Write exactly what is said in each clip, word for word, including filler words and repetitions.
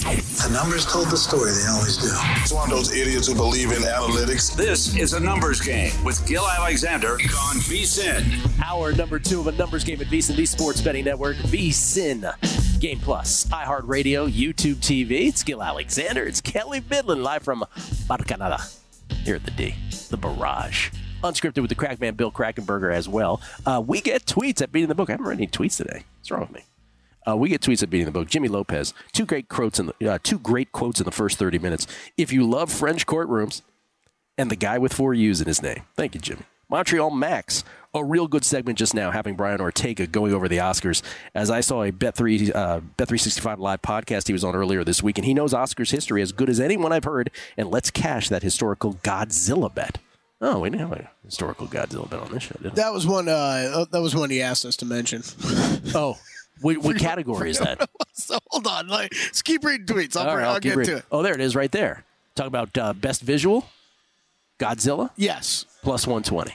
The numbers told the story. They always do. It's one of those idiots who believe in analytics. This is a numbers game with Gil Alexander on VSiN. Hour number two of a numbers game at VSiN, the Sports Betting Network. VSiN, Game Plus, iHeartRadio, YouTube T V. It's Gil Alexander. It's Kelly Midland live from Barcanada here at the D, the Barrage. Unscripted with the Crackman Bill Krackomberger as well. Uh, we get tweets at Beating the Book. I haven't read any tweets today. What's wrong with me? Uh, we get tweets at Beating the Book. Jimmy Lopez, two great quotes in the uh, two great quotes in the first thirty minutes. If you love French courtrooms, and the guy with four U's in his name. Thank you, Jimmy. Montreal Max, a real good segment just now, having Brian Ortega going over the Oscars. As I saw a Bet three uh, Bet three sixty-five live podcast he was on earlier this week, and he knows Oscars history as good as anyone I've heard. And let's cash that historical Godzilla bet. Oh, we didn't have a historical Godzilla bet on this show, did we? That was one. Uh, that was one he asked us to mention. Oh. What, what category is that? So hold on. Like, let's keep reading tweets. I'll, right, I'll, I'll get reading. to it. Oh, there it is right there. Talk about uh, best visual, Godzilla? Yes. Plus one twenty.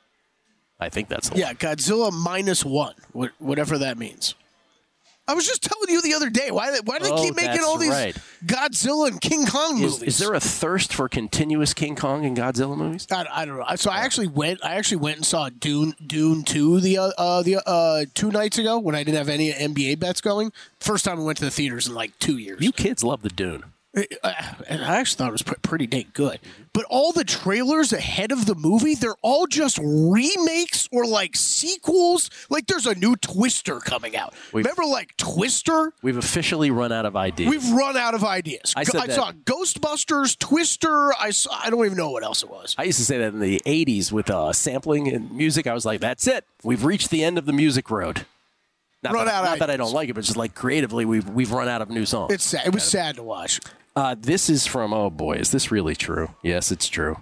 I think that's the Yeah, one. Godzilla minus one, whatever that means. I was just telling you the other day. Why, why do they Oh, keep making that's all these right. Godzilla and King Kong Is, movies? is there a thirst for continuous King Kong and Godzilla movies? I, I don't know. So I actually went. I actually went and saw Dune Dune two the uh, uh, the uh, two nights ago when I didn't have any N B A bets going. First time I went to the theaters in like two years. You kids love the Dune. And I actually thought it was pretty dang good. But all the trailers ahead of the movie, they're all just remakes or like sequels. Like there's a new Twister coming out. We've, Remember like Twister? We've officially run out of ideas. We've run out of ideas. I, said I that, saw Ghostbusters, Twister. I, saw, I don't even know what else it was. I used to say that in the eighties with uh, sampling and music. I was like, that's it. We've reached the end of the music road. Not, run that, out not of that I don't like it, but just like creatively, we've, we've run out of new songs. It's sad. It was sad to watch. Uh, this is from, oh boy, is this really true? Yes, it's true.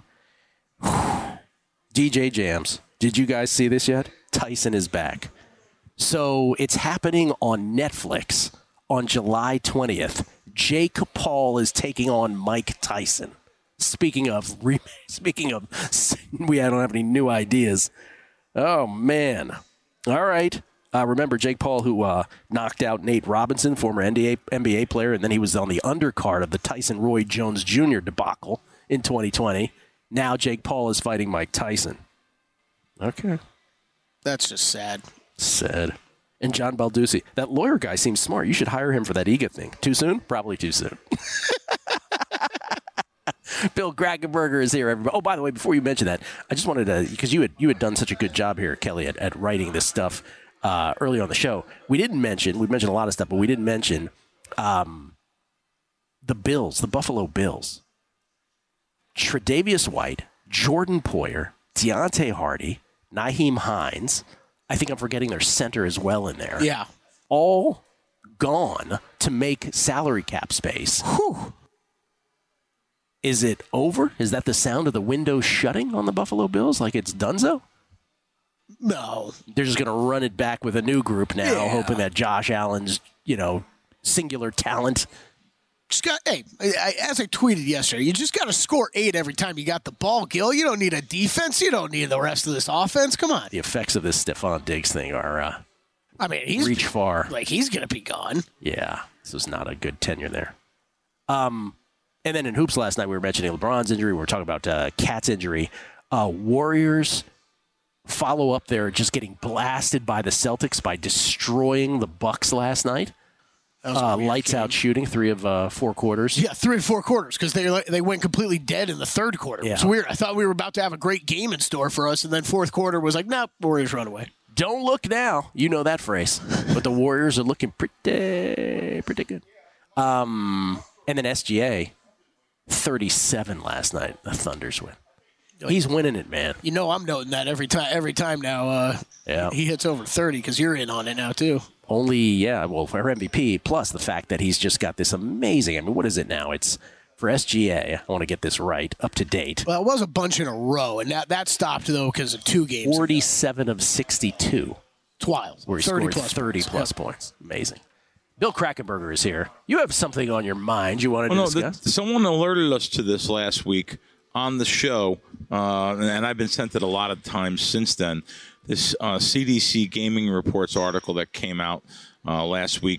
D J Jams. Did you guys see this yet? Tyson is back. So it's happening on Netflix on July twentieth. Jake Paul is taking on Mike Tyson. Speaking of, re- speaking of, we I don't have any new ideas. Oh, man. All right. Uh, remember Jake Paul, who uh, knocked out Nate Robinson, former N B A, N B A player, and then he was on the undercard of the Tyson Roy Jones Junior debacle in twenty twenty. Now Jake Paul is fighting Mike Tyson. Okay. That's just sad. Sad. And John Balducci. That lawyer guy seems smart. You should hire him for that E G A thing. Too soon? Probably too soon. Bill Krackomberger is here, everybody. Oh, by the way, before you mention that, I just wanted to, because you had you had done such a good job here, Kelly, at, at writing this stuff uh, early on the show. We didn't mention, we mentioned a lot of stuff, but we didn't mention um, the Bills, the Buffalo Bills. Tre'Davious White, Jordan Poyer, Deontay Hardy, Nyheim Hines. I think I'm forgetting their center as well in there. Yeah. All gone to make salary cap space. Whew. Is it over? Is that the sound of the window shutting on the Buffalo Bills like it's donezo? No. They're just going to run it back with a new group now, Yeah. hoping that Josh Allen's, you know, singular talent. Just got, hey, I, as I tweeted yesterday, you just got to score eight every time you got the ball, Gil. You don't need a defense. You don't need the rest of this offense. Come on. The effects of this Stephon Diggs thing are uh, I mean, he's reach far. Like, he's going to be gone. Yeah, this was not a good tenure there. Um, and then in hoops last night, we were mentioning LeBron's injury. We were talking about uh, Cat's injury. Uh, Warriors follow up there, just getting blasted by the Celtics by destroying the Bucks last night. Uh, lights game. out shooting, three of uh, four quarters. Yeah, three and four quarters because they they went completely dead in the third quarter. Yeah. It's weird. I thought we were about to have a great game in store for us, and then fourth quarter was like, nope, Warriors run away. Don't look now. You know that phrase. But the Warriors are looking pretty, pretty good. Um, and then S G A, thirty-seven last night. The Thunders win. He's winning it, man. You know I'm noting that every time. Every time now, uh, yeah. he hits over thirty because you're in on it now too. Only, yeah, well, for M V P, plus the fact that he's just got this amazing, I mean, what is it now? It's, for S G A, I want to get this right, up to date. Well, it was a bunch in a row, and that, that stopped, though, because of two games forty-seven ago. Of sixty-two. It's wild. Where he thirty scored plus thirty points. plus Yep. points. Amazing. Bill Krackomberger is here. You have something on your mind you wanted oh, to no, discuss? The, someone alerted us to this last week on the show, uh, and I've been sent it a lot of times since then. This uh, C D C Gaming Reports article that came out uh, last week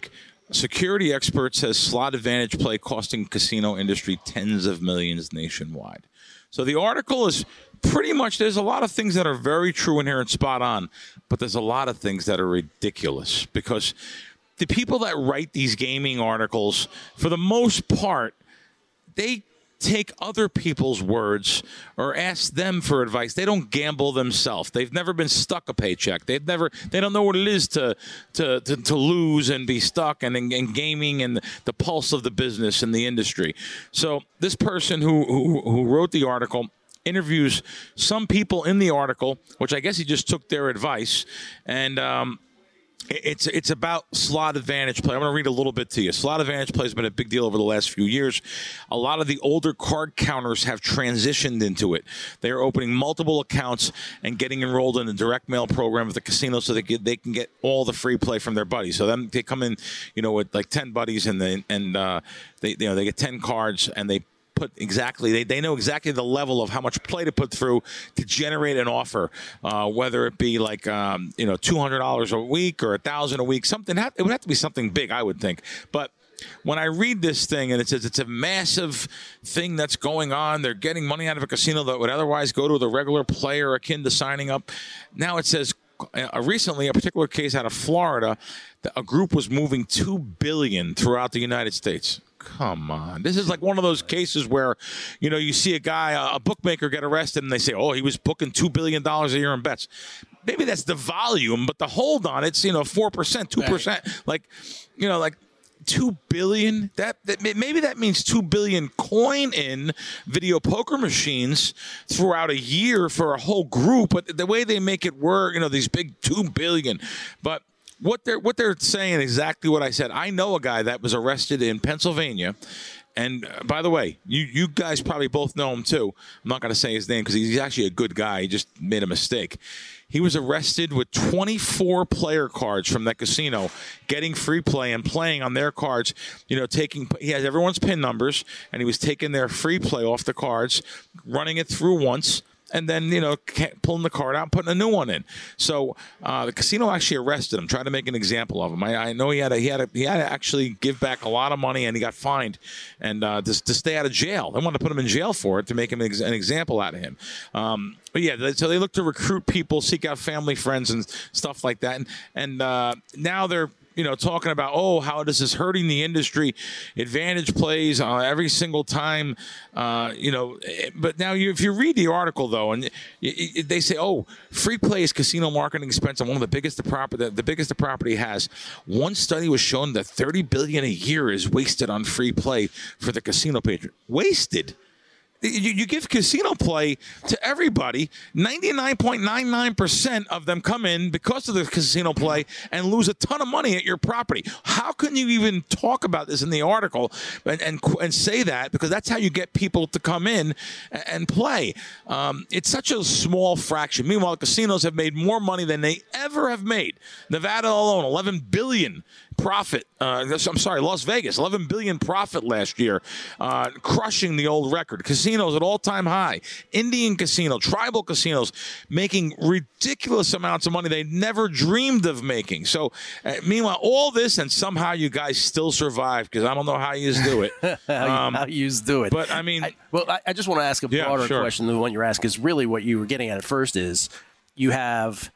Security expert says slot advantage play costing casino industry tens of millions nationwide. So the article is pretty much, there's a lot of things that are very true in here and spot on, but there's a lot of things that are ridiculous because the people that write these gaming articles, for the most part, they take other people's words or ask them for advice. They don't gamble themselves. They've never been stuck a paycheck. They've never. They don't know what it is to to to, to lose and be stuck and in gaming and the pulse of the business and the industry. So this person who who, who wrote the article interviews some people in the article, which I guess he just took their advice, and um, It's it's about slot advantage play. I'm going to read a little bit to you. Slot advantage play has been a big deal over the last few years. A lot of the older card counters have transitioned into it. They are opening multiple accounts and getting enrolled in the direct mail program of the casino so they get, they can get all the free play from their buddies. So then they come in, you know, with like ten buddies and they and uh, they you know they get ten cards and they put exactly they, they know exactly the level of how much play to put through to generate an offer, uh, whether it be like um, you know two hundred dollars a week or a thousand a week, something. It would have to be something big, I would think. But when I read this thing and it says it's a massive thing that's going on, they're getting money out of a casino that would otherwise go to the regular player akin to signing up. Now it says uh, recently a particular case out of Florida, a group was moving two billion dollars throughout the United States. Come on. This is like one of those cases where, you know, you see a guy, a bookmaker get arrested and they say, oh, he was booking two billion dollars a year in bets. Maybe that's the volume, but the hold on it's, you know, four percent, two percent. Right. Like, you know, like two billion dollars. That, that maybe that means two billion coin in video poker machines throughout a year for a whole group. But the way they make it work, you know, these big two billion dollars. But What they're what they're saying exactly what I said. I know a guy that was arrested in Pennsylvania, and uh, by the way, you you guys probably both know him too. I'm not going to say his name because he's actually a good guy. He just made a mistake. He was arrested with twenty-four player cards from that casino, getting free play and playing on their cards. You know, taking he has everyone's PIN numbers, and he was taking their free play off the cards, running it through once. And then, you know, pulling the card out and putting a new one in. So uh, the casino actually arrested him, tried to make an example of him. I, I know he had a, he had a, he had to actually give back a lot of money, and he got fined and uh, to, to stay out of jail. They wanted to put him in jail for it to make him an, ex- an example out of him. Um, but yeah, so they look to recruit people, seek out family, friends, and stuff like that. And and uh, now they're. You know, talking about, oh, how this is hurting the industry. Advantage plays uh, every single time, uh, you know. But now, you, if you read the article, though, and y- y- they say, oh, free play is casino marketing expense and one of the biggest the property, the, the biggest the property has. One study was shown that thirty billion dollars a year is wasted on free play for the casino patron. Wasted. You, you give casino play to everybody. ninety-nine point nine nine percent of them come in because of the casino play and lose a ton of money at your property. How can you even talk about this in the article and and, and say that? Because that's how you get people to come in and, and play. Um, it's such a small fraction. Meanwhile, casinos have made more money than they ever have made. Nevada alone, eleven billion dollars profit. Uh, I'm sorry, Las Vegas, eleven billion dollars profit last year, uh, crushing the old record. Casinos at all-time high. Indian casino, tribal casinos, making ridiculous amounts of money they never dreamed of making. So, uh, meanwhile, all this, and somehow you guys still survive, because I don't know how you do it. how, um, you, how you do it. But, I mean... I, well, I, I just want to ask a broader yeah, sure. question than the one you're asking, because really what you were getting at at first is you have...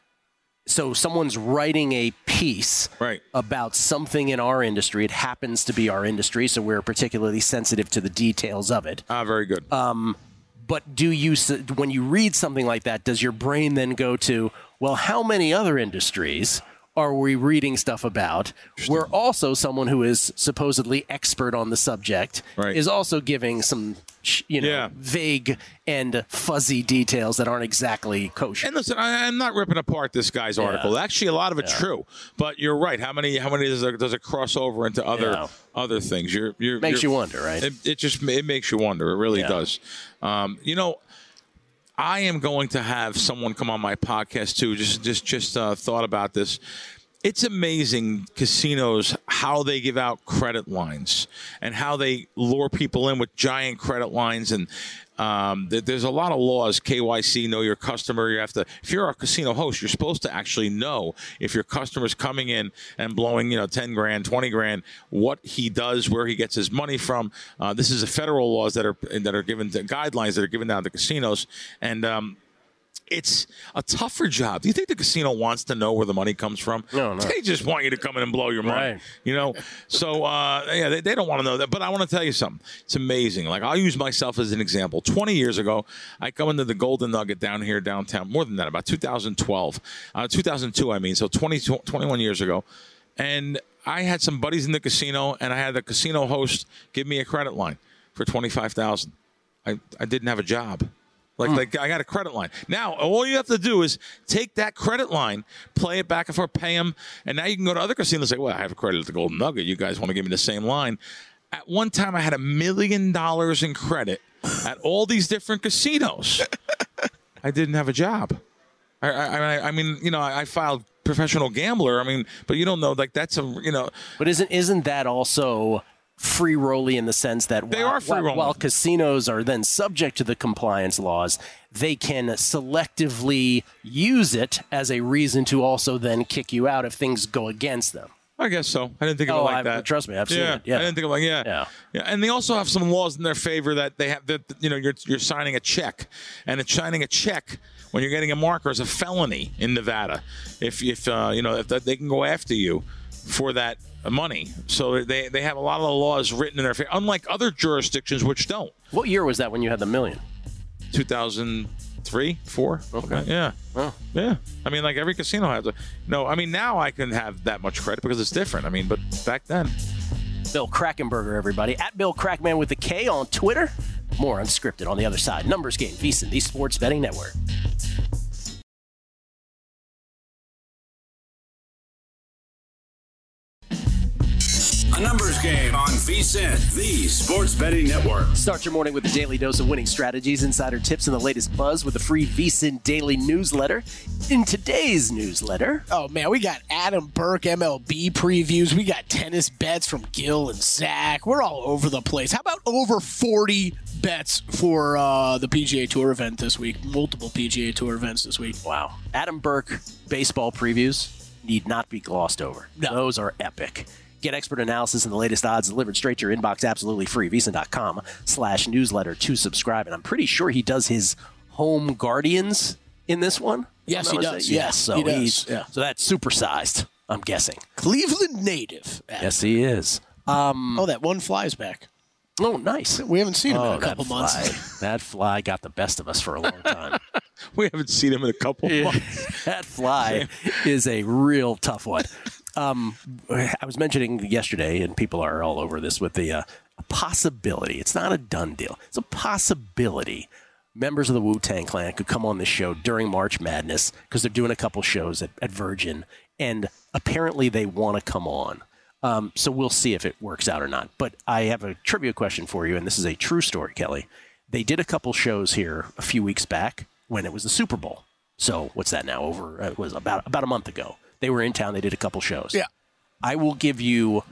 So someone's writing a piece right. about something in our industry. It happens to be our industry, so we're particularly sensitive to the details of it. Ah, very good. Um, but do you, when you read something like that, does your brain then go to, well, how many other industries are we reading stuff about where also someone who is supposedly expert on the subject right. is also giving some, you know, yeah. vague and fuzzy details that aren't exactly kosher. And listen, I, I'm not ripping apart this guy's Yeah. article. Actually, a lot of it's Yeah. true. But you're right. How many? How many does it, does it cross over into other Yeah. other things? You're, you're Makes you're, you wonder, right? It, it just it makes you wonder. It really Yeah. does. Um, you know, I am going to have someone come on my podcast too. Just just just uh, thought about this. It's amazing, casinos, how they give out credit lines and how they lure people in with giant credit lines. And um, th- there's a lot of laws, K Y C, know your customer. You have to, if you're a casino host, you're supposed to actually know if your customer's coming in and blowing, you know, ten grand, twenty grand, what he does, where he gets his money from. Uh, this is the federal laws that are that are given, to, guidelines that are given down to casinos. And um, it's a tougher job. Do you think the casino wants to know where the money comes from? No, no. They just want you to come in and blow your money. Right. You know? So, uh, yeah, they, they don't want to know that. But I want to tell you something. It's amazing. Like, I'll use myself as an example. twenty years ago, I come into the Golden Nugget down here downtown. More than that, about two thousand twelve. Uh, two thousand two, I mean. So twenty, twenty-one years ago. And I had some buddies in the casino, and I had the casino host give me a credit line for twenty-five thousand dollars. I, I didn't have a job. Like, mm. like I got a credit line. Now, all you have to do is take that credit line, play it back and forth, pay them, and now you can go to other casinos and say, well, I have a credit at the Golden Nugget. You guys want to give me the same line? At one time, I had a million dollars in credit at all these different casinos. I didn't have a job. I, I, I mean, you know, I filed professional gambler. I mean, but you don't know, like, that's a, you know. But isn't isn't that also free rolly in the sense that they while, are free while, while casinos are then subject to the compliance laws, they can selectively use it as a reason to also then kick you out if things go against them? I guess so. I didn't think of oh, it like I, that. Trust me, I've seen yeah, it. Yeah, I didn't think of it like yeah. yeah, yeah. And they also have some laws in their favor that they have that you know you're you're signing a check, and it's signing a check when you're getting a marker is a felony in Nevada. If if uh, you know if they can go after you for that money. So they they have a lot of the laws written in their favor, unlike other jurisdictions which don't. What year was that when you had the million? two thousand three, four Okay. Yeah. Oh. Yeah. I mean, like every casino has a. No, I mean, now I can have that much credit because it's different. I mean, but back then. Bill Krakenberger, everybody. At Bill Crackman with a K on Twitter. More Unscripted on the other side. Numbers Game, VSiN, the Sports Betting Network. A numbers game on VSiN, the Sports Betting Network. Start your morning with a daily dose of winning strategies, insider tips, and the latest buzz with the free VSiN daily newsletter. In today's newsletter, oh man, we got Adam Burke M L B previews. We got tennis bets from Gil and Zach. We're all over the place. How about over forty bets for uh, the P G A Tour event this week? Multiple P G A Tour events this week. Wow. Adam Burke baseball previews need not be glossed over. No. Those are epic. Get expert analysis and the latest odds delivered straight to your inbox absolutely free. VSiN.com slash newsletter to subscribe. And I'm pretty sure he does his home Guardians in this one. Yes, he does. Yeah, Yes, so he does. he's Yeah. so that's supersized, I'm guessing. Cleveland native. Adam. Yes, he is. Um, Oh, that one fly's back. oh, nice. We haven't seen him Oh, in a couple that months. fly, that fly got the best of us for a long time. We haven't seen him in a couple months. That fly is a real tough one. Um, I was mentioning yesterday, and people are all over this, with the uh, a possibility. It's not a done deal. It's a possibility. Members of the Wu-Tang Clan could come on this show during March Madness because they're doing a couple shows at, at Virgin, and apparently they want to come on. Um, so we'll see if it works out or not. But I have a trivia question for you, and this is a true story, Kelly. They did a couple shows here a few weeks back when it was the Super Bowl. So what's that now? Over it was about about a month ago. They were in town. They did a couple shows. Yeah. I will give you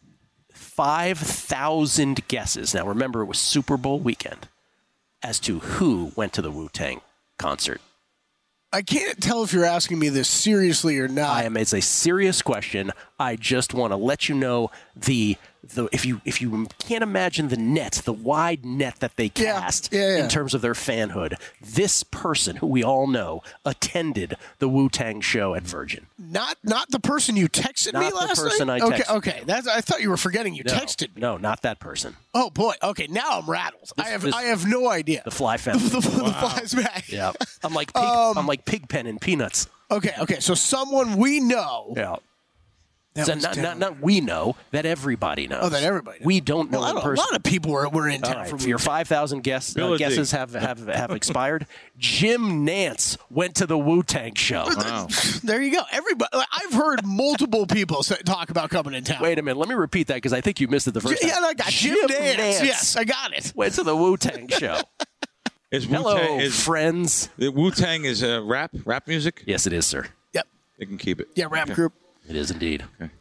five thousand guesses. Now, remember, it was Super Bowl weekend as to who went to the Wu-Tang concert. I can't tell if you're asking me this seriously or not. I am. It's a serious question. I just want to let you know the the if you if you can't imagine the net, the wide net that they Yeah, cast yeah, yeah. in terms of their fanhood. This person, who we all know, attended the Wu-Tang show at Virgin. Not not the person you texted Not me the last person night? I okay, texted. okay. That's, I thought you were forgetting you No, texted me. No, not that person. Oh boy. Okay, now I'm rattled. I have this- I have no idea. The Fly family. the, the, the fly's back. Yeah, I'm like pig, Um, I'm like Pigpen in Peanuts. Okay, okay. So someone we know. Yeah. That So was not, down. not not we know, that everybody knows. Oh, that everybody knows. We don't know Well, I in don't- a person. lot of people were, were in All town right, for for your Wu-Tang. five thousand guess, uh, Ability. guesses have, have have expired. Jim Nance went to the Wu-Tang show. Wow. There you go. Everybody. Like, I've heard multiple people say, talk about coming in town. Wait a minute, let me repeat that because I think you missed it the first Yeah, time. I got Jim, Nance. Yes, I got it. went to the Wu-Tang show. Is Hello, Wu-Tang, is, friends. the Wu-Tang is uh, rap, rap music? Yes, it is, sir. Yep. They can keep it. Yeah, rap group. It is indeed.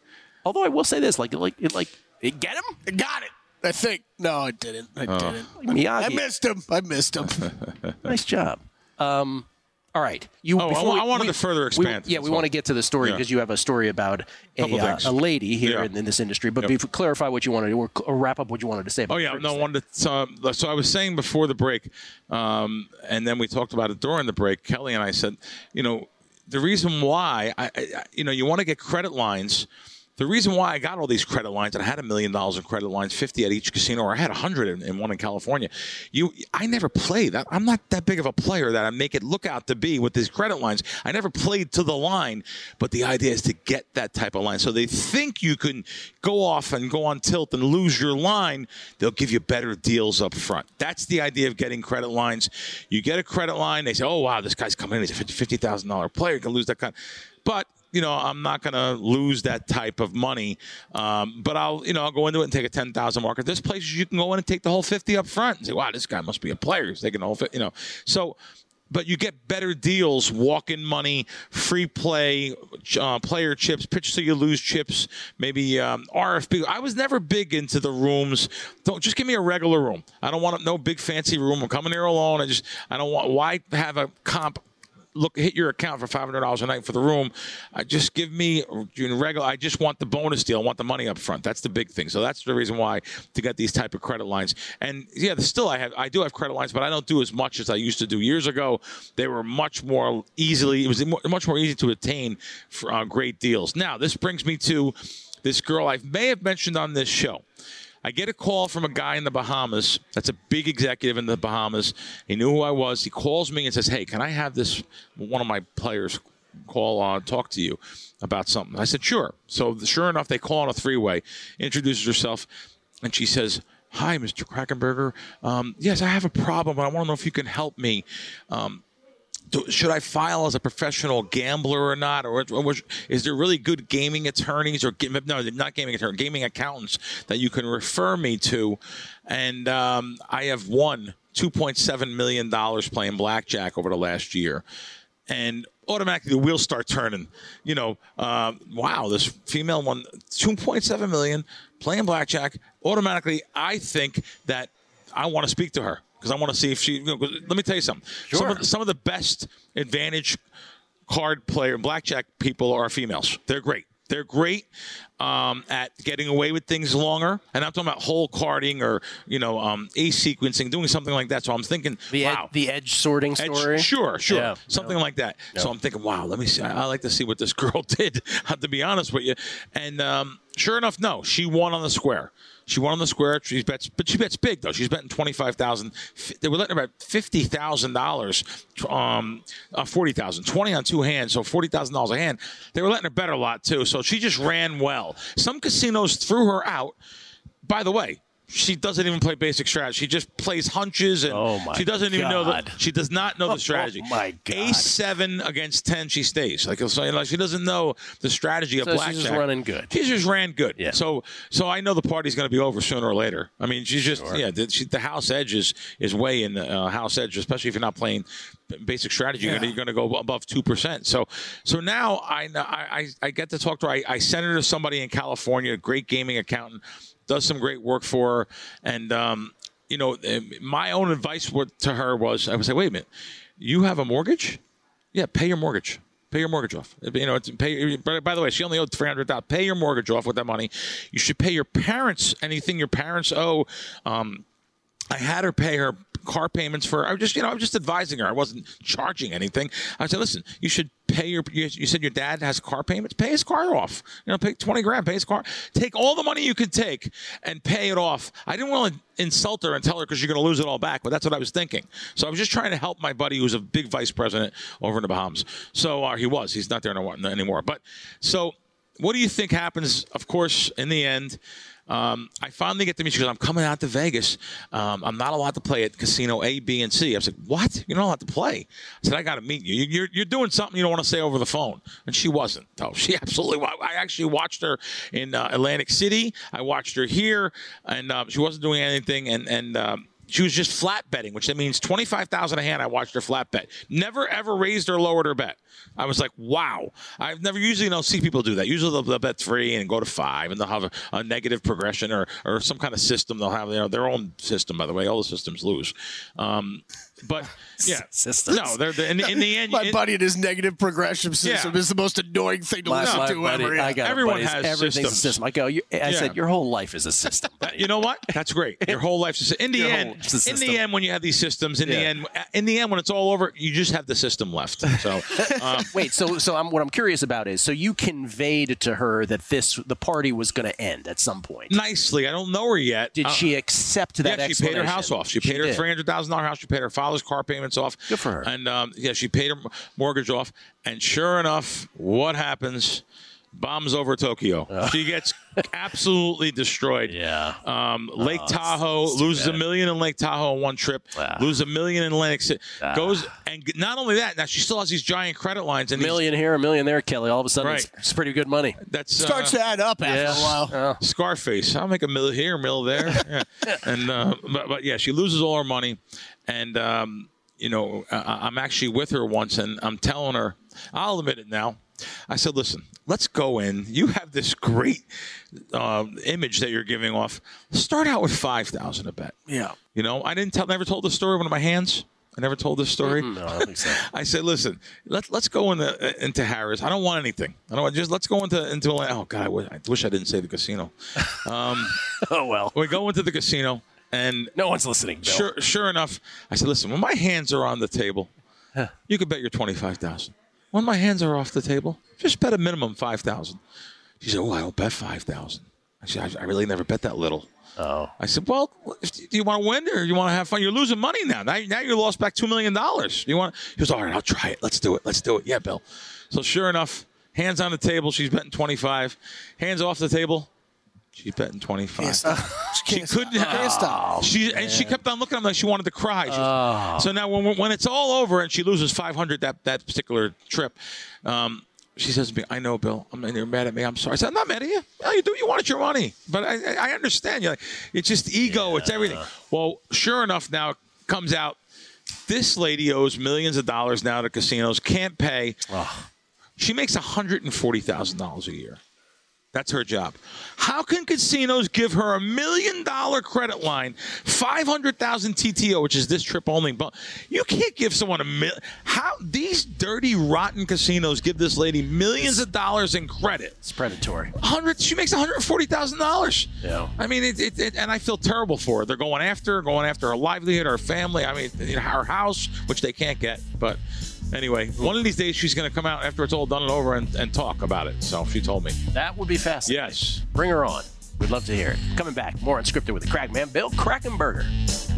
Although I will say this, like, like, it, like, it get him? I got it. I think. No, I didn't. I Oh. didn't. Miyagi. I missed him. I missed him. Nice job. Um, all right. You. Oh, I before wa- we- I wanted we- to further we- expand. yeah, we That's want all. to get to the story Yeah. because you have a story about a, Couple uh, things. a lady here Yeah. in, in this industry. But Yep. before, clarify what you wanted to or, or wrap up what you wanted to say about Oh yeah, the no, I thing. wanted to. Uh, so I was saying before the break, um, and then we talked about it during the break. Kelly and I said, you know, the reason why, I, I you know, you want to get credit lines. The reason why I got all these credit lines, and I had a million dollars in credit lines, fifty at each casino, or I had a hundred in, in one in California. You, I never played. I, I'm not that big of a player that I make it look out to be with these credit lines. I never played to the line, but the idea is to get that type of line. So they think you can go off and go on tilt and lose your line. They'll give you better deals up front. That's the idea of getting credit lines. You get a credit line, they say, oh wow, this guy's coming in. He's a fifty thousand dollars player. You can lose that kind. But you know, I'm not going to lose that type of money, um, but I'll, you know, I'll go into it and take a ten thousand marker. There's places you can go in and take the whole fifty up front and say, wow, this guy must be a player. He's taking the whole fifty, you know. So, but you get better deals, walk-in money, free play, uh, player chips, pitch so you lose chips, maybe um, R F P. I was never big into the rooms. Don't just give me a regular room. I don't want no big fancy room. I'm coming here alone. I just, I don't want, why have a comp look, hit your account for five hundred dollars a night for the room. I just give me regular. I just want the bonus deal. I want the money up front. That's the big thing. So that's the reason why to get these type of credit lines. And yeah, still I have, I do have credit lines, but I don't do as much as I used to do years ago. They were much more easily. It was much more easy to attain for uh, great deals. Now this brings me to this girl I may have mentioned on this show. I get a call from a guy in the Bahamas. That's a big executive in the Bahamas. He knew who I was. He calls me and says, hey, can I have this, one of my players call on, talk to you about something? I said, sure. So sure enough, they call on a three-way, introduces herself, and she says, hi, Mister Krackomberger. Um, yes, I have a problem, and I want to know if you can help me. Um, Do, should I file as a professional gambler or not? Or, or is there really good gaming attorneys or no, not gaming attorneys, gaming accountants that you can refer me to? And um, I have won two point seven million dollars playing blackjack over the last year. And automatically the wheels start turning. You know, uh, wow, this female won two point seven million dollars playing blackjack. Automatically, I think that I want to speak to her. Because I want to see if she. You know, let me tell you something. Sure. Some of, the, some of the best advantage card player, blackjack people are females. They're great. They're great um, at getting away with things longer. And I'm talking about hole carding or, you know, um, ace sequencing, doing something like that. So I'm thinking, The, wow. ed- the edge sorting Edge- story? sure, sure. Yeah. Something No. like that. No. So I'm thinking, wow, let me see. I, I like to see what this girl did, to be honest with you. And um, sure enough, no, she won on the square. She won on the square. She bets, but she bets big though. She's betting twenty-five thousand. They were letting her bet fifty thousand dollars, um, uh, forty thousand, twenty on two hands, so forty thousand dollars a hand. They were letting her bet a lot too. So she just ran well. Some casinos threw her out. By the way, she doesn't even play basic strategy. She just plays hunches, and Oh, my she doesn't even know the. God. She does not know the strategy. Oh, my God. Ace seven against ten, she stays. Like, so, like she doesn't know the strategy of So she's blackjack. just running good. She just ran good. Yeah. So, so I know the party's going to be over sooner or later. I mean, she's just yeah. The, she, the house edge is is way in the uh, house edge, especially if you're not playing basic strategy. You're going to go above two percent. So, so now I I I get to talk to her. I, I sent her to somebody in California, a great gaming accountant. Does some great work for her. And, um, you know, my own advice to her was, I would say, wait a minute, you have a mortgage? Yeah, pay your mortgage. Pay your mortgage off. You know, pay. By the way, she only owed three hundred dollars. Pay your mortgage off with that money. You should pay your parents anything your parents owe. Um, I had her pay her car payments for. I was just, you know, I was just advising her. I wasn't charging anything. I said, listen, you should pay your. You, you said your dad has car payments. Pay his car off. You know, pay twenty grand. Pay his car. Take all the money you could take and pay it off. I didn't want to insult her and tell her because you're going to lose it all back. But that's what I was thinking. So I was just trying to help my buddy who's a big vice president over in the Bahamas. So uh, he was. He's not there anymore. But so, what do you think happens? Of course, in the end. Um, I finally get to meet you because I'm coming out to Vegas. Um, I'm not allowed to play at casino A, B, and C. I was like, what? You're not allowed to play? I said, I got to meet you. You're, you're doing something you don't want to say over the phone. And she wasn't. Oh, she absolutely was. I actually watched her in uh, Atlantic City. I watched her here, and uh, she wasn't doing anything. And, and um, she was just flat betting, which that means twenty-five thousand dollars a hand. I watched her flat bet. Never, ever raised or lowered her bet. I was like, wow. I've never usually don't see people do that. Usually they'll, they'll bet three and go to five, and they'll have a, a negative progression or or some kind of system. They'll have you know, their own system. By the way, all the systems lose. Um, but yeah, Systems. no, they're, they're in, in the end. My it, buddy and his negative progression system Yeah. is the most annoying thing to My, listen my to buddy, ever. I got Everyone buddies, has everything's systems. a system. I go, you, I Yeah. said, your whole life is a system. You know what? That's great. Your whole life's a, in the Your end. whole- it's a In system. the end, when you have these systems, in the Yeah. end, in the end, when it's all over, you just have the system left. So, um, Wait, so so I'm, what I'm curious about is, so you conveyed to her that this the party was going to end at some point. nicely, I don't know her yet. Did Uh, she accept that? Yeah, she paid her explanation? house off. She paid her did. three hundred thousand dollar house. She paid her father's car payments off. Good for her. And um, yeah, she paid her mortgage off. And sure enough, what happens? Bombs over Tokyo. She gets absolutely destroyed. Yeah. Um, Lake Oh, Tahoe it's- it's too loses a bad. million in Lake Tahoe in one trip. Ah. Loses a million in Atlantic City. Ah. Goes and not only that. Now she still has these giant credit lines. And A million here, a million there, Kelly. All of a sudden, Right. it's, it's pretty good money. These, that's uh, Starts to add up after Yeah. a while. Oh. Scarface. I'll make a mill here, a mill there, yeah. and uh, but, but yeah, she loses all her money, and um, you know I, I'm actually with her once, and I'm telling her, I'll admit it now. I said, listen, let's go in. You have this great uh, image that you're giving off. Start out with five thousand a bet. Yeah. You know, I didn't tell, never told the story of one of my hands. I never told this story. No, I don't think so. I said, listen, let, let's go into into Harris. I don't want anything. I don't want just let's go into into oh god, I wish I, wish I didn't say the casino. Um, Oh, well. we go into the casino, and No one's listening, Bill. sure sure enough, I said, listen, when my hands are on the table, you can bet your twenty five thousand. When my hands are off the table, just bet a minimum five thousand. She said, oh, I don't bet five thousand. I said, I really never bet that little. Oh. I said, well, do you want to win or you want to have fun? You're losing money now. Now, now you lost back two million dollars. You want? He goes, all right, I'll try it. Let's do it. Let's do it. Yeah, Bill. So sure enough, hands on the table. She's betting twenty-five. Hands off the table. She's betting twenty-five. Can't stop. She Can't couldn't. stop. Can't stop. She and she kept on looking at me like she wanted to cry. She was- So now when when it's all over and she loses five hundred that that particular trip, um, she says to me, "I know, Bill. I'm you're mad at me. I'm sorry." I said, "I'm not mad at you. No, you do. You wanted your money, but I I I understand. You like it's just ego. It's everything." Well, sure enough, now it comes out. This lady owes millions of dollars now to casinos. Can't pay. She makes one hundred forty thousand dollars a year. That's her job. How can casinos give her a million dollar credit line, five hundred thousand T T O, which is this trip only? But you can't give someone a million. How these dirty, rotten casinos give this lady millions of dollars in credit? It's predatory. Hundred. She makes one hundred forty thousand dollars. Yeah. I mean, it, it, it, and I feel terrible for her. They're going after her, going after her livelihood, her family. I mean, you know, her house, which they can't get, but. Anyway, one of these days she's going to come out after it's all done and over and, and talk about it. So she told me. That would be fascinating. Yes. Bring her on. We'd love to hear it. Coming back, more Unscripted with the Crackman, Bill Krackomberger.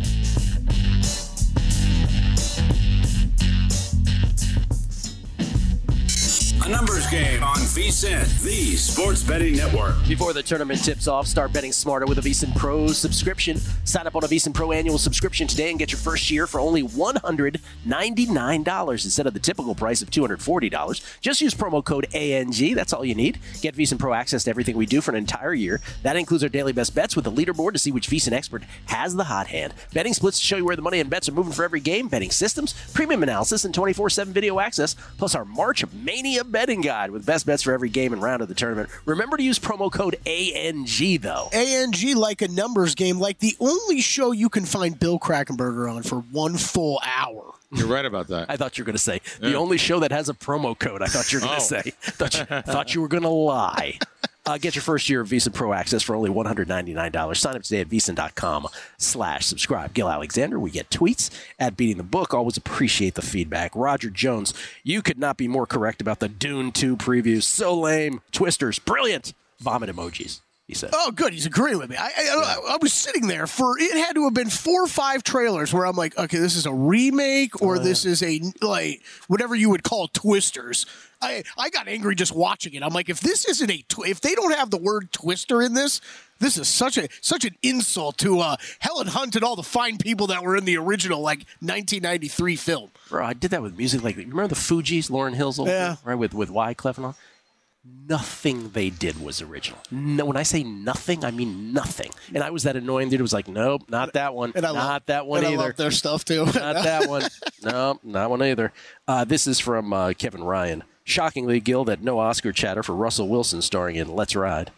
A numbers game on VSiN, the Sports Betting Network. Before the tournament tips off, start betting smarter with a VSiN Pro subscription. Sign up on a VSiN Pro annual subscription today and get your first year for only one hundred ninety-nine dollars instead of the typical price of two hundred forty dollars. Just use promo code A N G. That's all you need. Get VSiN Pro access to everything we do for an entire year. That includes our daily best bets with the leaderboard to see which VSiN expert has the hot hand. Betting splits to show you where the money and bets are moving for every game. Betting systems, premium analysis, and twenty-four seven video access. Plus our March Mania betting guide with best bets for every game and round of the tournament. Remember to use promo code A N G, though. A N G like a numbers game, like the only show you can find Bill Krackomberger on for one full hour. You're right about that. I thought you were going to say the only show that has a promo code. I thought you were going to Oh. say. Thought you, thought you were going to lie. Uh, get your first year of VSiN Pro access for only one hundred ninety-nine dollars. Sign up today at VSiN.com slash subscribe. Gil Alexander, we get tweets at Beating the Book. Always appreciate the feedback. Roger Jones, you could not be more correct about the Dune two previews. So lame. Twisters, brilliant. Vomit emojis, he said. Oh, good. He's agreeing with me. I, I, I was sitting there for, it had to have been four or five trailers where I'm like, okay, this is a remake or this is a, like, whatever you would call Twisters. I, I got angry just watching it. I'm like, if this isn't a, tw- if they don't have the word Twister in this, this is such a such an insult to uh, Helen Hunt and all the fine people that were in the original, like, nineteen ninety-three film. Bro, I did that with music. Like, remember the Fugees, Lauryn Hill's old Yeah. group, right, with, with Wyclef and all? nothing they did was original. No, when I say nothing, I mean nothing. And I was that annoying dude who was like, nope, not that one. And I not love, that one and either. I love their stuff, too. Not that one. No, not one either. Uh, this is from uh, Kevin Ryan. Shockingly, Gil, that no Oscar chatter for Russell Wilson starring in Let's Ride.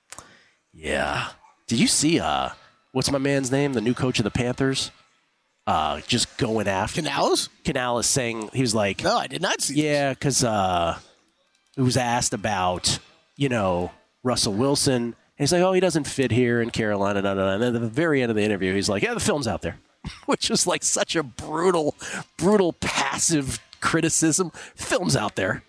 Yeah. Did you see, uh, what's my man's name, the new coach of the Panthers? Uh, just going after. Canales? Canales saying, he was like. No, I did not see Yeah, because uh, it was asked about, you know, Russell Wilson. And he's like, oh, he doesn't fit here in Carolina. Da, da, da. And then at the very end of the interview, he's like, yeah, the film's out there. Which is like such a brutal, brutal, passive criticism. Film's out there.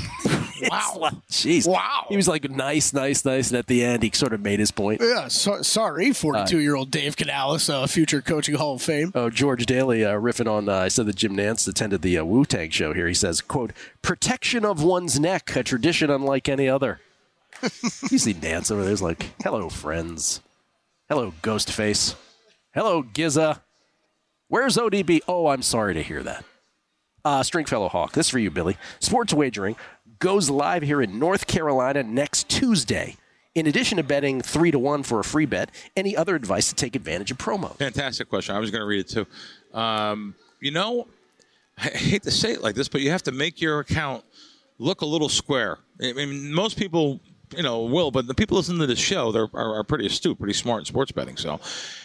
Wow. Like, jeez. Wow. He was like, nice, nice, nice. And at the end, he sort of made his point. Yeah, so, sorry, forty-two-year-old Dave Canales, uh, future coaching Hall of Fame. Oh, George Daly uh, riffing on, uh, I said that Jim Nance attended the uh, Wu-Tang show here. He says, quote, protection of one's neck, a tradition unlike any other. You see Nance over there. He's like, hello, friends. Hello, Ghostface. Hello, Gizza. Where's O D B? Oh, I'm sorry to hear that. Uh, Stringfellow Hawk, this is for you, Billy. Sports wagering goes live here in North Carolina next Tuesday. In addition to betting three to one for a free bet, any other advice to take advantage of promos? Fantastic question. I was going to read it too. Um, you know, I hate to say it like this, but you have to make your account look a little square. I mean, most people, you know, will, but the people listening to the show, they're are, are pretty astute, pretty smart in sports betting. So,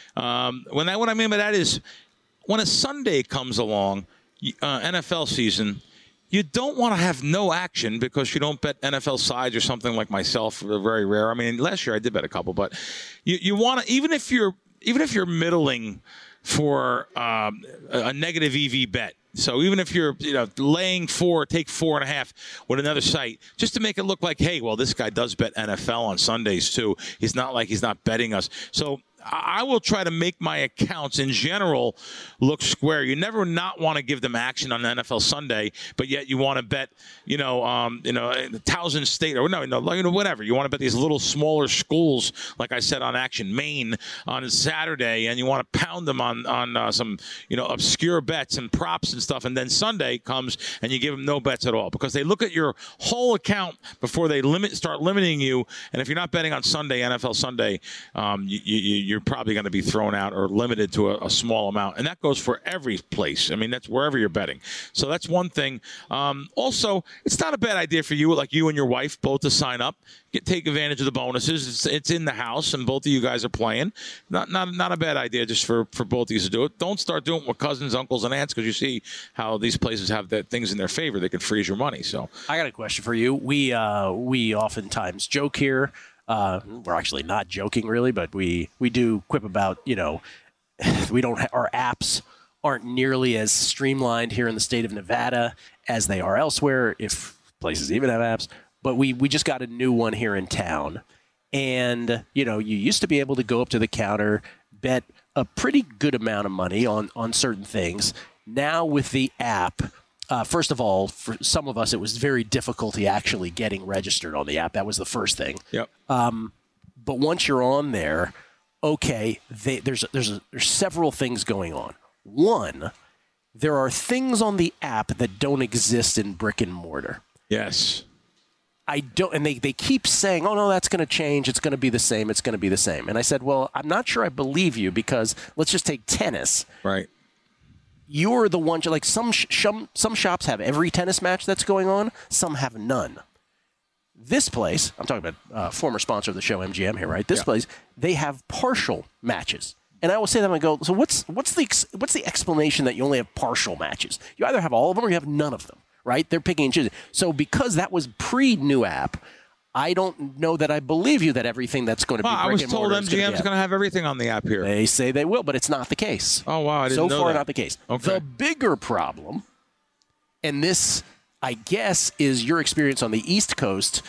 um, when I, what I mean by that is, when a Sunday comes along, uh, N F L season, you don't want to have no action because you don't bet N F L sides or something like myself. They're very rare. I mean, last year I did bet a couple, but you, you want to, even if you're even if you're middling for um, a negative E V bet. So even if you're, you know, laying four, take four and a half with another site, just to make it look like, hey, well, this guy does bet N F L on Sundays too. He's not like he's not betting us. So I will try to make my accounts in general look square. You never not want to give them action on N F L Sunday, but yet you want to bet, you know, um, you know, Towson State or no, no, you know, whatever. You want to bet these little smaller schools, like I said on Action Maine on Saturday, and you want to pound them on on uh, some, you know, obscure bets and props and stuff. And then Sunday comes and you give them no bets at all because they look at your whole account before they limit start limiting you. And if you're not betting on Sunday, N F L Sunday, um, you, you, you're probably going to be thrown out or limited to a, a small amount. And that goes for every place. I mean, that's wherever you're betting. So that's one thing. Um, also, it's not a bad idea for you, like you and your wife, both to sign up, get take advantage of the bonuses. It's, it's in the house, and both of you guys are playing. Not not not a bad idea just for, for both of you to do it. Don't start doing it with cousins, uncles, and aunts because you see how these places have that things in their favor. They can freeze your money. So I got a question for you. We uh, we oftentimes joke here. Uh, we're actually not joking really, but we, we do quip about, you know, we don't ha- our apps aren't nearly as streamlined here in the state of Nevada as they are elsewhere, if places even have apps. But we, we just got a new one here in town. And, you know, you used to be able to go up to the counter, bet a pretty good amount of money on, on certain things. Now with the app, Uh, first of all, for some of us, it was very difficulty actually getting registered on the app. That was the first thing. Yep. Um, but once you're on there, okay, they, there's there's a, there's several things going on. One, there are things on the app that don't exist in brick and mortar. yes. I don't, and they, they keep saying, oh, no, that's going to change. It's going to be the same. It's going to be the same. And I said, well, I'm not sure I believe you because let's just take tennis. Right. You're the one, like some, some some shops have every tennis match that's going on. Some have none. This place, I'm talking about uh, former sponsor of the show, M G M here, right? This Yeah. place, they have partial matches. And I will say to them, I go, so what's what's the what's the explanation that you only have partial matches? You either have all of them or you have none of them, right? They're picking and choosing. So because that was pre-new app, I don't know that I believe you that everything that's going to be Well, brick I was and told mortar is gonna M G M be is app. going to have everything on the app here. They say they will, but it's not the case. Oh, wow. I didn't so know far, that. not the case. Okay. The bigger problem, and this, I guess, is your experience on the East Coast,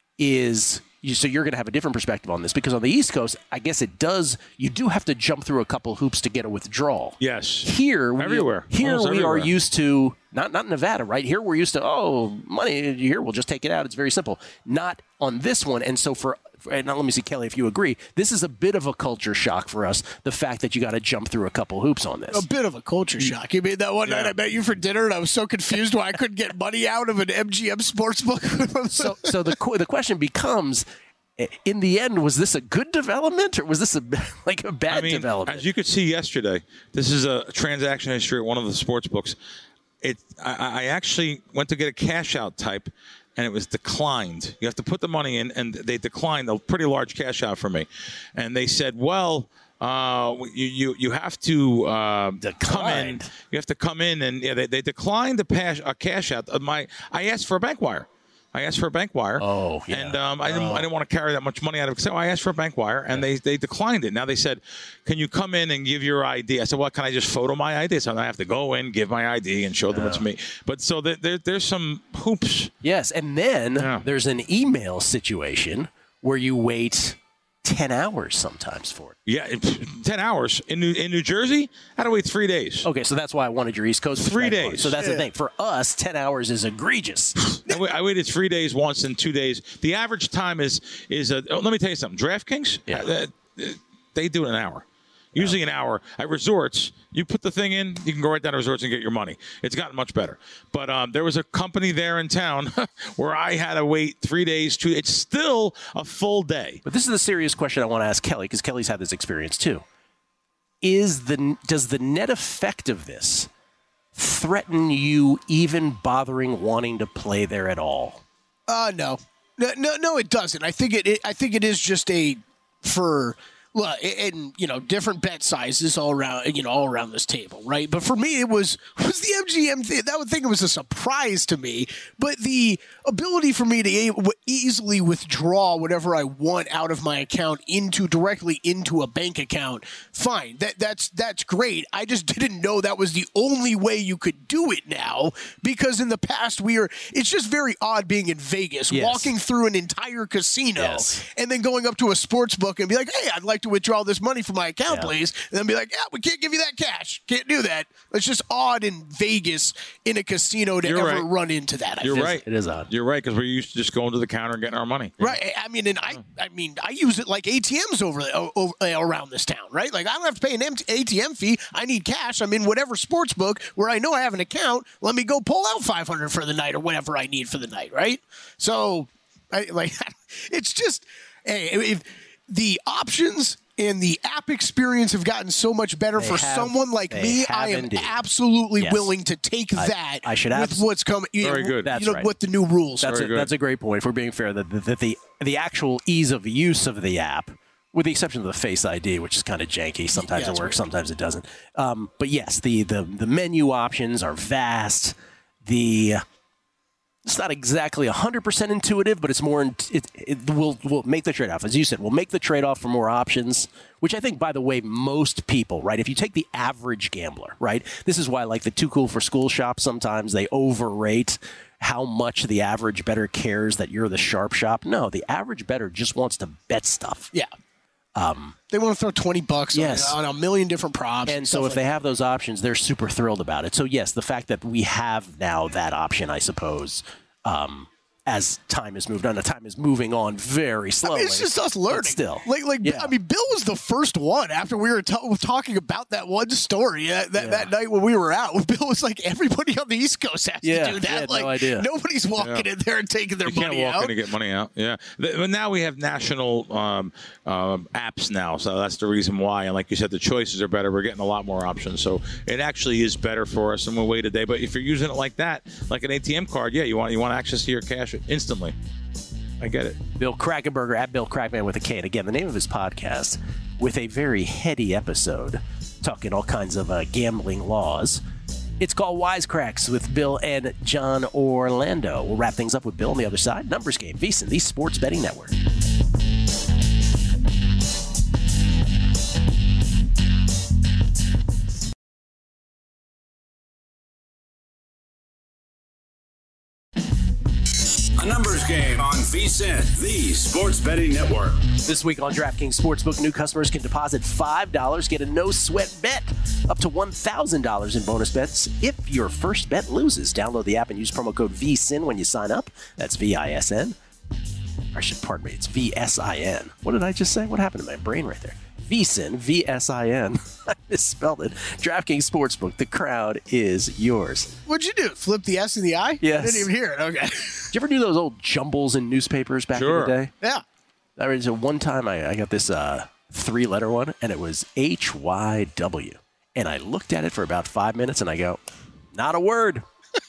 is you, so you're going to have a different perspective on this because on the East Coast, I guess it does. You do have to jump through a couple hoops to get a withdrawal. Yes. Here, we, Everywhere. Here Almost we everywhere. are used to Not not in Nevada, right? Here we're used to, oh, money here, we'll just take it out. It's very simple. Not on this one. And so for, and now let me see, Kelly, if you agree, this is a bit of a culture shock for us, the fact that you got to jump through a couple hoops on this. A bit of a culture shock. You mean that one Yeah. night I met you for dinner and I was so confused why I couldn't get money out of an M G M sportsbook? So so the the question becomes, in the end, was this a good development or was this a like a bad I mean, development? as you could see yesterday, this is a transaction history at one of the sports books. It, I, I actually went to get a cash out type, and it was declined. You have to put the money in, and they declined a pretty large cash out for me. And they said, well, uh, you, you you have to uh, come in. You have to come in, and yeah, they, they declined the cash, a cash out. Of my, I asked for a bank wire. I asked for a bank wire. Oh, yeah. And um, I didn't. Oh. I didn't want to carry that much money out of it. So I asked for a bank wire, and they, they declined it. Now they said, "Can you come in and give your I D?" I said, "Well, can I just photo my I D?" So I have to go in, give my I D, and show them it's me. But so there, there, there's some hoops. Yes, and then Yeah. there's an email situation where you wait ten hours sometimes for it. Yeah, it- ten hours in New in New Jersey. I had to wait three days. Okay, so that's why I wanted your East Coast Three perspective on it. days. So that's the thing. For us, ten hours is egregious. I, wait, I waited three days once and two days. The average time is is a. Oh, let me tell you something. DraftKings, Yeah. uh, uh, they do it in an hour. Usually an hour. At resorts, you put the thing in, you can go right down to resorts and get your money. It's gotten much better. But um, there was a company there in town where I had to wait three days. Two. It's still a full day. But this is the serious question I want to ask Kelly, because Kelly's had this experience too. Is the does the net effect of this threaten you even bothering wanting to play there at all? Uh, no. No, no, no, it doesn't. I think it, it I think it is just a, for, well, and, you know, different bet sizes all around, you know, all around this table, right? But for me, it was, was the M G M thing. That would think it was a surprise to me, but the ability for me to e- easily withdraw whatever I want out of my account into directly into a bank account, fine. That that's that's great. I just didn't know that was the only way you could do it now, because in the past we are. It's just very odd being in Vegas, Yes. walking through an entire casino, Yes. and then going up to a sports book and be like, "Hey, I'd like to withdraw this money from my account, Yeah. please," and then be like, "Yeah, we can't give you that cash. Can't do that." It's just odd in Vegas in a casino to You're ever right. run into that. I You're feel. right. It is odd. You're right, because we're used to just going to the counter and getting our money. Right. I mean, and I, I mean, I use it like A T Ms over, over around this town, right? Like I don't have to pay an A T M fee. I need cash. I'm in whatever sports book where I know I have an account. Let me go pull out five hundred for the night or whatever I need for the night, right? So, I like, it's just, hey, if the options and the app experience have gotten so much better They for have- someone like they me, have I am indeed. absolutely Yes. willing to take I- that I should with abs- what's coming. You Very know, good. That's you know, right. what the new rules That's are. a, good. that's a great point. If we're being fair, that the, that the the actual ease of use of the app, with the exception of the Face I D, which is kind of janky. Sometimes Yeah, it it's works, weird. sometimes it doesn't. Um, but yes, the, the the menu options are vast. The it's not exactly one hundred percent intuitive, but it's more. In, it it will will make the trade off, as you said. We'll make the trade off for more options, which I think, by the way, most people, right? If you take the average gambler, right? This is why, like the Too Cool for School shop, sometimes they overrate how much the average bettor cares that you're the sharp shop. No, the average bettor just wants to bet stuff. Yeah. Um, they want to throw twenty bucks Yes. on, on a million different props. And so stuff if like they that. have those options, they're super thrilled about it. So yes, the fact that we have now that option, I suppose, um, as time has moved on, the time is moving on very I slowly. mean, it's just us learning. but still. like, like Yeah. I mean, Bill was the first one after we were ta- talking about that one story that, that, that night when we were out. Bill was like, everybody on the East Coast has Yeah, to do that. he had like, no idea. nobody's walking in there and taking their You can't money walk out. in and get money out. Yeah, Th- but now we have national um, um, apps now, so that's the reason why. And like you said, the choices are better. We're getting a lot more options, so it actually is better for us. And we'll wait a day. But if you're using it like that, like an A T M card, yeah, you want you want access to your cash instantly. I get it. Bill Krakenberger at Bill Crackman with a K. And again, the name of his podcast, with a very heady episode, talking all kinds of uh, gambling laws. It's called Wisecracks with Bill and John Orlando. We'll wrap things up with Bill on the other side. Numbers Game, VSiN, the Sports Betting Network. A numbers game on VSiN, the Sports Betting Network. This week on DraftKings Sportsbook, new customers can deposit five dollars, get a no-sweat bet, up to one thousand dollars in bonus bets if your first bet loses. Download the app and use promo code V S I N when you sign up. That's V I S N. Or should, pardon me, it's V S I N. What did I just say? What happened to my brain right there? V S I N, V S I N. I misspelled it. DraftKings Sportsbook, the crowd is yours. What'd you do? Flip the S in the I? Yes. I didn't even hear it. Okay. Did you ever do those old jumbles in newspapers back Sure. in the day? Yeah. I mean, so one time I, I got this uh, three-letter one, and it was H Y W. And I looked at it for about five minutes, and I go, not a word.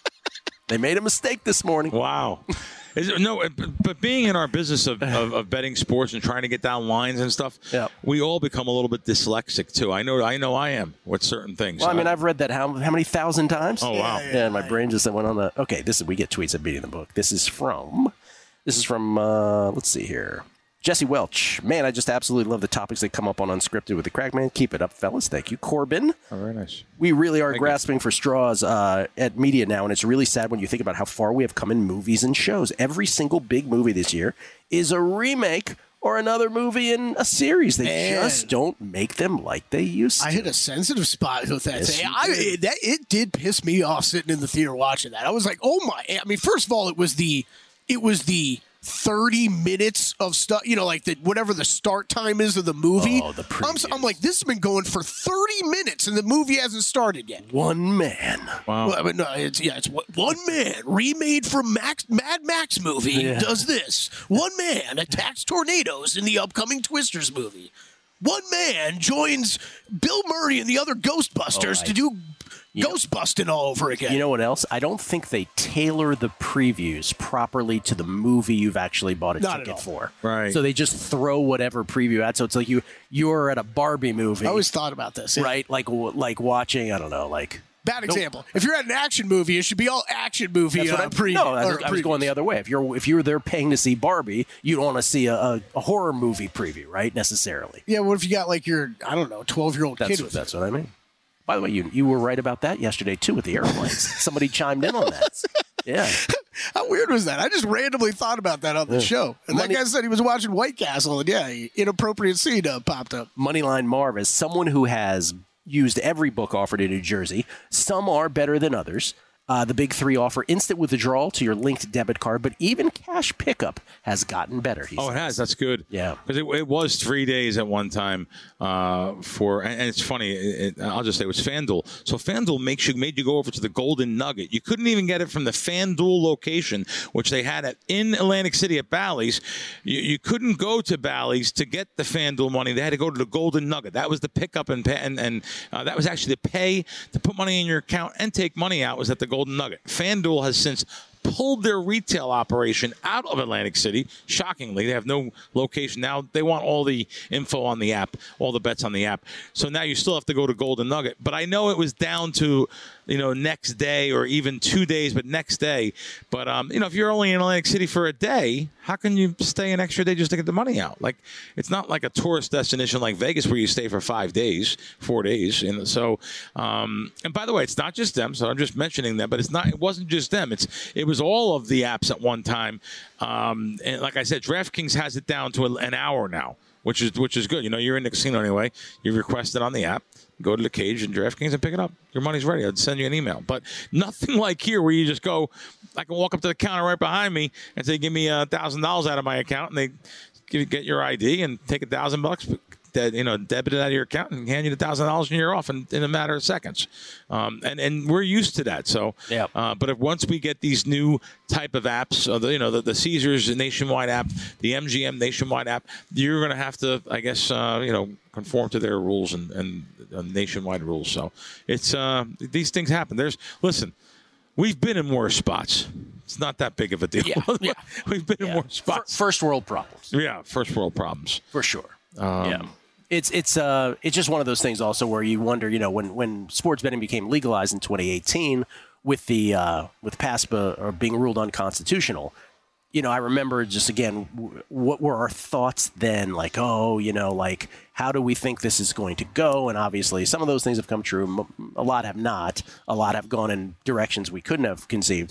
They made a mistake this morning. Wow. Is it, no, but being in our business of, of, of betting sports and trying to get down lines and stuff, Yeah. we all become a little bit dyslexic too. I know, I know, I am with certain things. Well, I mean, I've read that how how many thousand times? Oh wow! Yeah, and my brain just went on the. Okay, this is we get tweets at beating the book. This is from, this is from. Uh, let's see here. Jesse Welch. Man, I just absolutely love the topics that come up on Unscripted with the Crackman. Keep it up, fellas. Thank you, Corbin. Oh, very nice. We really are Thank grasping for straws uh, at media now, and it's really sad when you think about how far we have come in movies and shows. Every single big movie this year is a remake or another movie in a series. They Man. just don't make them like they used to. I hit a sensitive spot with that. Yes, today. you I, did. it, that, it did piss me off sitting in the theater watching that. I was like, oh my. I mean, first of all, it was the, it was the, thirty minutes of stuff, you know, like the whatever the start time is of the movie. Oh, the I'm, s- previews. I'm like, this has been going for thirty minutes and the movie hasn't started yet. One man. Wow. Well, I mean, no, it's yeah, it's one- one man remade from Max Mad Max movie Yeah. does this. One man attacks tornadoes in the upcoming Twisters movie. One man joins Bill Murray and the other Ghostbusters Oh, I- to do You know- ghost busting all over again. You know what else? I don't think they tailor the previews properly to the movie you've actually bought a Not at ticket all. for. Right. So they just throw whatever preview out. So it's like you you're at a Barbie movie, I always thought about this. yeah. right? Like like watching, I don't know, like Bad example. If you're at an action movie, it should be all action movie. That's what uh, I'm pre- No, I or was, I was previews. going the other way. If you're if you're there paying to see Barbie, you don't want to see a, a, a horror movie preview, right? Necessarily. Yeah, what if you got like your, I don't know, twelve year old That's kid what, with that's what I mean. By the way, you you were right about that yesterday too with the airplanes. Somebody chimed in on that. Yeah. How weird was that? I just randomly thought about that on the show. And Money- that guy said he was watching White Castle, and yeah, inappropriate scene uh, popped up. Moneyline Marv, as someone who has used every book offered in New Jersey, some are better than others. Uh, the big three offer instant withdrawal to your linked debit card, but even cash pickup has gotten better. He Oh, it says. has. That's good. Yeah. because it, it was three days at one time uh, for, and, and it's funny. It, it- I'll just say it was FanDuel. So FanDuel makes you made you go over to the Golden Nugget. You couldn't even get it from the FanDuel location, which they had at in Atlantic City at Bally's. You, you couldn't go to Bally's to get the FanDuel money. They had to go to the Golden Nugget. That was the pickup and pay, and, and uh, that was actually the pay to put money in your account and take money out was at the Golden Nugget. FanDuel has since pulled their retail operation out of Atlantic City. Shockingly, they have no location now. They want all the info on the app, all the bets on the app. So now you still have to go to Golden Nugget. But I know it was down to, you know, next day or even two days, but next day. But, um, you know, if you're only in Atlantic City for a day, how can you stay an extra day just to get the money out? Like, it's not like a tourist destination like Vegas where you stay for five days, four days. And so, um, and by the way, it's not just them. So I'm just mentioning them, but it's not, it wasn't just them. It's, it was all of the apps at one time. Um, and like I said, DraftKings has it down to an hour now, which is, which is good. You know, you're in the casino anyway. You request it on the app. Go to the cage and DraftKings and pick it up. Your money's ready. I'd send you an email. But nothing like here where you just go, I can walk up to the counter right behind me and say, give me a thousand dollars out of my account. And they give, get your I D and take a thousand bucks, that, you know, debit it out of your account and hand you the thousand dollars and you're off in, in a matter of seconds. Um, and, and we're used to that. So, Yeah. uh, but if once we get these new type of apps, uh, the, you know, the, the Caesars nationwide app, the M G M nationwide app, you're going to have to, I guess, uh, you know, conform to their rules and, and uh, nationwide rules. So it's, uh, these things happen. There's, listen, we've been in worse spots. It's not that big of a deal. Yeah, yeah. We've been in Yeah. worse spots. Fir- First world problems. Yeah, first world problems. For sure. Um, yeah. It's it's uh it's just one of those things also where you wonder, you know, when, when sports betting became legalized in twenty eighteen with the uh, with PASPA or being ruled unconstitutional, you know, I remember just again w- what were our thoughts then? Like, oh, you know, like how do we think this is going to go? And obviously, some of those things have come true. M- A lot have not. A lot have gone in directions we couldn't have conceived.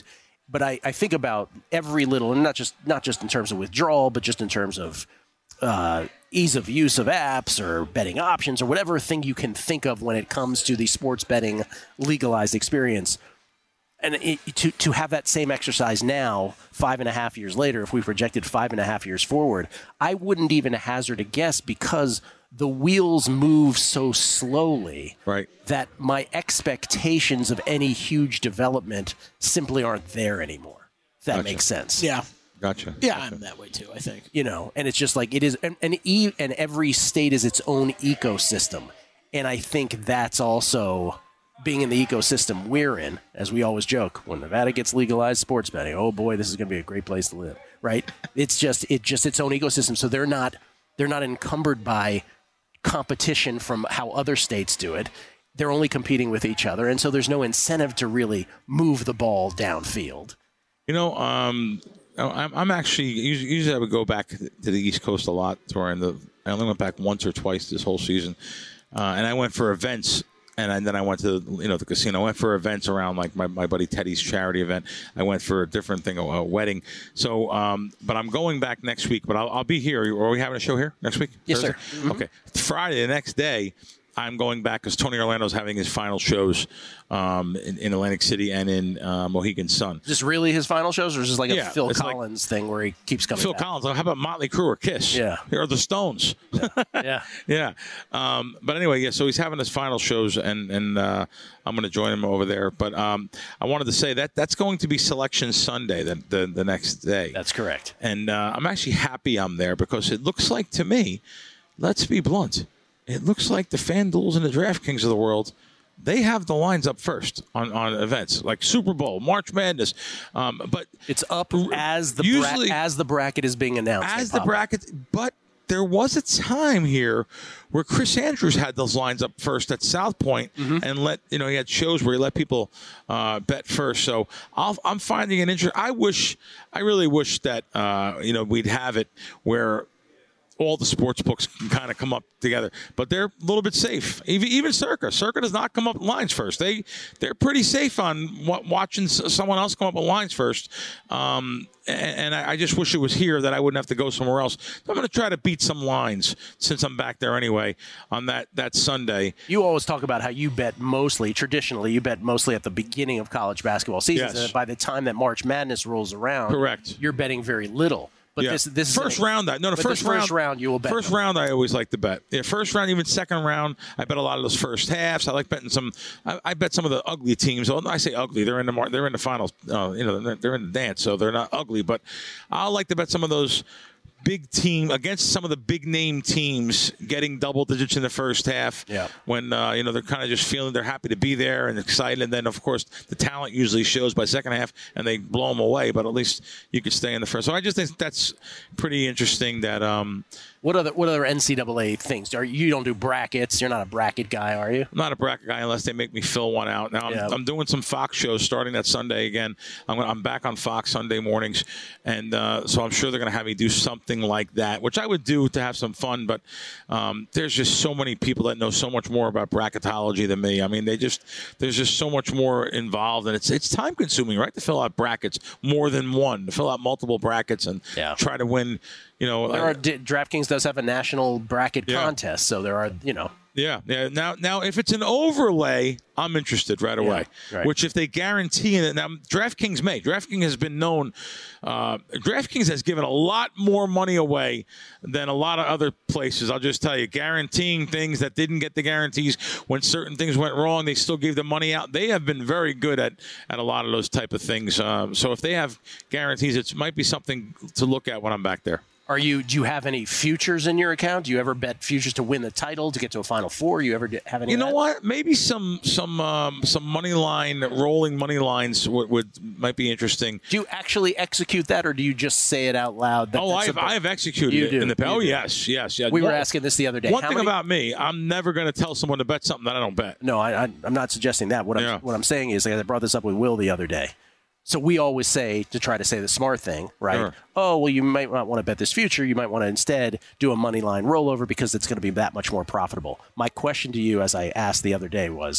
but I, I think about every little, and not just not just in terms of withdrawal, but just in terms of uh, ease of use of apps or betting options or whatever thing you can think of when it comes to the sports betting legalized experience. And it, to to have that same exercise now, five and a half years later, if we projected five and a half years forward, I wouldn't even hazard a guess because the wheels move so slowly right. that my expectations of any huge development simply aren't there anymore. If that Gotcha. makes sense. Yeah. Gotcha. Yeah, gotcha. I'm that way too, I think. You know, and it's just like it is, and and, e, and every state is its own ecosystem, and I think that's also being in the ecosystem we're in. As we always joke, when Nevada gets legalized sports betting, oh boy, this is going to be a great place to live, right? It's just it just its own ecosystem, so they're not they're not encumbered by competition from how other states do it. They're only competing with each other, and so there's no incentive to really move the ball downfield. You know, um, I'm, I'm actually usually, usually I would go back to the East Coast a lot. During the, I only went back once or twice this whole season, uh, and I went for events. And then I went to, you know, the casino. I went for events around, like my, my buddy Teddy's charity event. I went for a different thing, a, a wedding. So, um, but I'm going back next week. But I'll, I'll be here. Are we having a show here next week? Yes, Thursday? sir. Mm-hmm. Okay. Friday, the next day, I'm going back because Tony Orlando's having his final shows um, in, in Atlantic City and in uh, Mohegan Sun. Is this really his final shows, or is this like a Yeah, Phil it's like- Collins thing where he keeps coming Phil back? Collins. How about Motley Crue or Kiss? Yeah. Or the Stones. Yeah. Yeah. Um, but anyway, yeah, so he's having his final shows, and, and uh, I'm going to join him over there. But um, I wanted to say that that's going to be Selection Sunday, the, the, the next day. That's correct. And uh, I'm actually happy I'm there because it looks like to me, let's be blunt, it looks like the FanDuels and the DraftKings of the world, they have the lines up first on, on events like Super Bowl, March Madness. Um, but It's up as the usually, bra- as the bracket is being announced. as they the pop up. bracket. But there was a time here where Chris Andrews had those lines up first at South Point, Mm-hmm. and let you know he had shows where he let people uh, bet first. So I'll, I'm finding it interesting. I wish, I really wish that uh, you know we'd have it where all the sports books can kind of come up together, but they're a little bit safe. Even even Circa, Circa does not come up with lines first. They they're pretty safe on w- watching s- someone else come up with lines first. Um, and and I, I just wish it was here that I wouldn't have to go somewhere else. I'm going to try to beat some lines since I'm back there anyway on that that Sunday. You always talk about how you bet mostly, traditionally, you bet mostly at the beginning of college basketball seasons. Yes. And by the time that March Madness rolls around, Correct. you're betting very little. But Yeah. this, this first is a, round, I no, the but first this round, first round you will bet. First them. round, I always like to bet. Yeah, first round, even second round, I bet a lot of those first halves. I like betting some. I, I bet some of the ugly teams. Well, I say ugly; they're in the mar- they're in the finals. Uh, you know, they're, they're in the dance, so they're not ugly. But I like to bet some of those big team against some of the big name teams getting double digits in the first half. Yeah. When uh, you know they're kind of just feeling they're happy to be there and excited, and then of course the talent usually shows by second half and they blow them away. But at least you could stay in the first. So I just think that's pretty interesting. That um, What other what other N C double A things? Are you don't do brackets? You're not a bracket guy, are you? I'm not a bracket guy unless they make me fill one out. Now I'm, Yeah. I'm doing some Fox shows starting that Sunday again. I'm gonna, I'm back on Fox Sunday mornings, and uh, so I'm sure they're going to have me do something like that, which I would do to have some fun. But um, there's just so many people that know so much more about bracketology than me. I mean, they just there's just so much more involved, and it's it's time consuming, right, to fill out brackets more than one, to fill out multiple brackets and Yeah. try to win. You know, There uh, are DraftKings does have a national bracket Yeah. contest, so there are you know. Yeah, yeah. Now, now, if it's an overlay, I'm interested right away. right. Which, if they guarantee it, now DraftKings may. DraftKings has been known. Uh, DraftKings has given a lot more money away than a lot of other places. I'll just tell you, guaranteeing things that didn't get the guarantees when certain things went wrong, they still gave the money out. They have been very good at at a lot of those type of things. Um, so if they have guarantees, it might be something to look at when I'm back there. Are you? Do you have any futures in your account? Do you ever bet futures to win the title, to get to a Final Four? You ever d- have any? You of know that? what? Maybe some some um, some money line rolling money lines would, would might be interesting. Do you actually execute that, or do you just say it out loud? That Oh, that's I have, a- I have executed You it do. in the You oh do. yes yes yeah. We were One- asking this the other day. One How thing many- about me, I'm never going to tell someone to bet something that I don't bet. No, I, I, I'm not suggesting that. What I'm Yeah. what I'm saying is, like, I brought this up with Will the other day. So we always say, to try to say the smart thing, right? Sure. Oh, well, you might not want to bet this future. You might want to instead do a money line rollover because it's going to be that much more profitable. My question to you, as I asked the other day, was,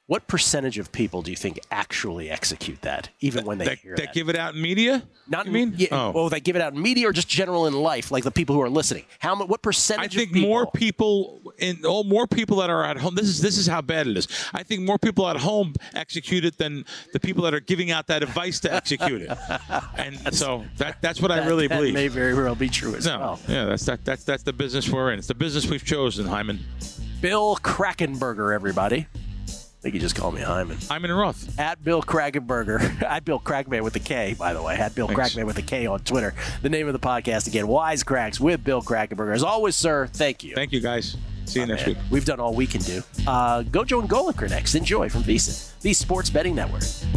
What percentage of people do you think actually execute that, even when they that, hear that? that? give it out in media? Not you mean? Yeah, oh. oh, they give it out in media or just general in life, like the people who are listening. How mu- What percentage? I think of people? more people in oh, more people that are at home. This is this is how bad it is. I think more people at home execute it than the people that are giving out that advice to execute it. And so that that's what that, I really that believe. may very well be true as no, well. yeah, that's that that's that's the business we're in. It's the business we've chosen, Hyman. Bill Krakenberger, everybody. I think you just called me Hyman. Hyman and Roth. At Bill Krakenberger. At Bill Crackman with a K, by the way. At Bill Thanks. Crackman with a K on Twitter. The name of the podcast again, Wisecracks with Bill Krakenberger. As always, sir, thank you. Thank you, guys. See you Oh, next man. week. We've done all we can do. Uh, Gojo and Goliker next. Enjoy from VSiN, the Sports Betting Network.